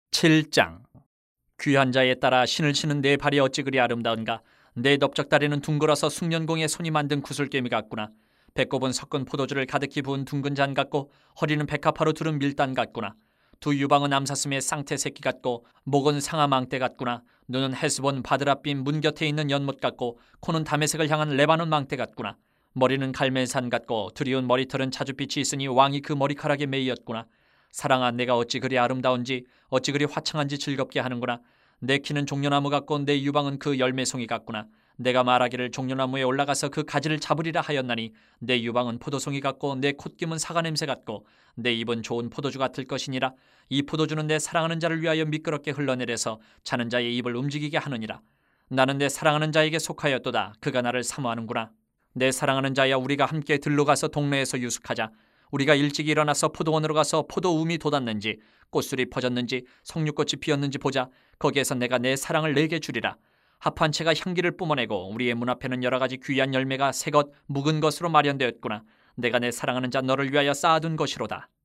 7장. 귀한 자에 따라 신을 신은 내 발이 어찌 그리 아름다운가. 내 넓적다리는 둥글어서 숙련공의 손이 만든 구슬개미 같구나. 배꼽은 섞은 포도주를 가득히 부은 둥근 잔 같고, 허리는 백합화로 두른 밀단 같구나. 두 유방은 암사슴의 쌍태 새끼 같고, 목은 상아망대 같구나. 눈은 헤스본 바드라빛 문 곁에 있는 연못 같고, 코는 다메섹을 향한 레바논 망대 같구나. 머리는 갈멜산 같고, 두리운 머리털은 자줏빛이 있으니 왕이 그 머리카락에 매이었구나. 사랑아, 내가 어찌 그리 아름다운지, 어찌 그리 화창한지 즐겁게 하는구나. 내 키는 종려나무 같고 내 유방은 그 열매송이 같구나. 내가 말하기를 종려나무에 올라가서 그 가지를 잡으리라 하였나니, 내 유방은 포도송이 같고 내 콧김은 사과 냄새 같고 내 입은 좋은 포도주 같을 것이니라. 이 포도주는 내 사랑하는 자를 위하여 미끄럽게 흘러내려서 자는 자의 입을 움직이게 하느니라. 나는 내 사랑하는 자에게 속하였도다. 그가 나를 사모하는구나. 내 사랑하는 자야, 우리가 함께 들로 가서 동네에서 유숙하자. 우리가 일찍 일어나서 포도원으로 가서 포도움이 돋았는지, 꽃술이 퍼졌는지, 석류꽃이 피었는지 보자. 거기에서 내가 내 사랑을 내게 주리라. 합한 채가 향기를 뿜어내고 우리의 문 앞에는 여러 가지 귀한 열매가 새것 묵은 것으로 마련되었구나. 내가 내 사랑하는 자 너를 위하여 쌓아둔 것이로다.